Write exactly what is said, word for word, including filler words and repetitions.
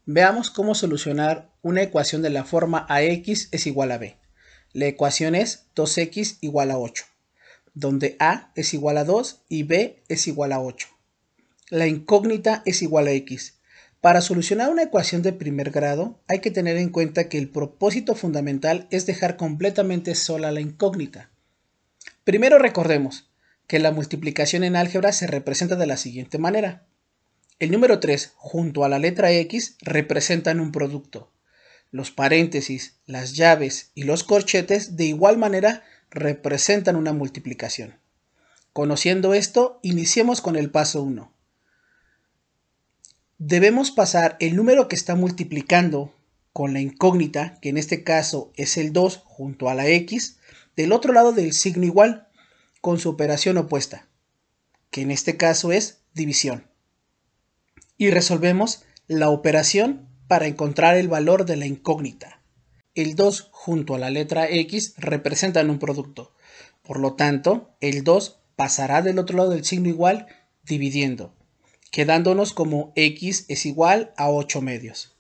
Veamos cómo solucionar una ecuación de la forma ax es igual a b. La ecuación es dos x igual a ocho, donde a es igual a dos y b es igual a ocho. La incógnita es igual a x. Para solucionar una ecuación de primer grado hay que tener en cuenta que el propósito fundamental es dejar completamente sola la incógnita. Primero recordemos que la multiplicación en álgebra se representa de la siguiente manera. El número tres junto a la letra x representan un producto. Los paréntesis, las llaves y los corchetes de igual manera representan una multiplicación. Conociendo esto, iniciemos con el paso uno. Debemos pasar el número que está multiplicando con la incógnita, que en este caso es el dos junto a la x, del otro lado del signo igual, con su operación opuesta, que en este caso es división. Y resolvemos la operación para encontrar el valor de la incógnita. El dos junto a la letra x representan un producto. Por lo tanto, el dos pasará del otro lado del signo igual dividiendo, quedándonos como x es igual a ocho medios.